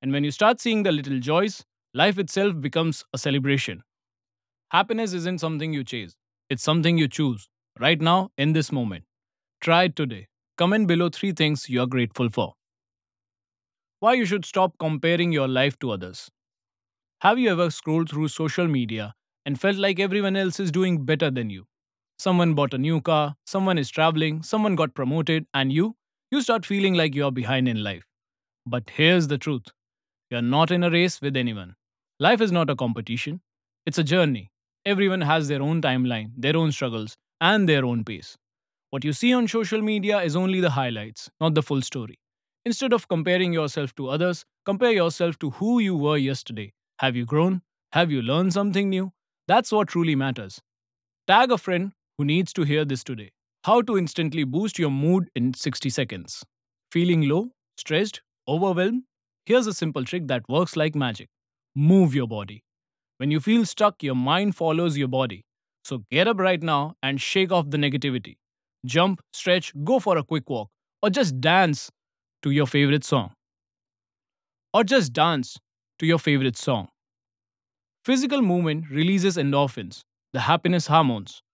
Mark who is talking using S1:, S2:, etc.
S1: And when you start seeing the little joys, life itself becomes a celebration. Happiness isn't something you chase, it's something you choose right now in this moment. Try it today. Comment below three things you are grateful for. Why you should stop comparing your life to others. Have you ever scrolled through social media and felt like everyone else is doing better than you? Someone bought a new car, someone is traveling, someone got promoted, and you start feeling like you're behind in life. But here's the truth, you're not in a race with anyone. Life is not a competition, it's a journey. Everyone has their own timeline, their own struggles, and their own pace. What you see on social media is only the highlights, not the full story. Instead of comparing yourself to others, compare yourself to who you were yesterday. Have you grown? Have you learned something new? That's what truly matters. Tag a friend who needs to hear this today. How to instantly boost your mood in 60 seconds. Feeling low, stressed, overwhelmed? Here's a simple trick that works like magic. Move your body. When you feel stuck, your mind follows your body. So get up right now and shake off the negativity. Jump, stretch, go for a quick walk, or just dance to your favorite song. Or just dance to your favorite song. Physical movement releases endorphins, the happiness hormones.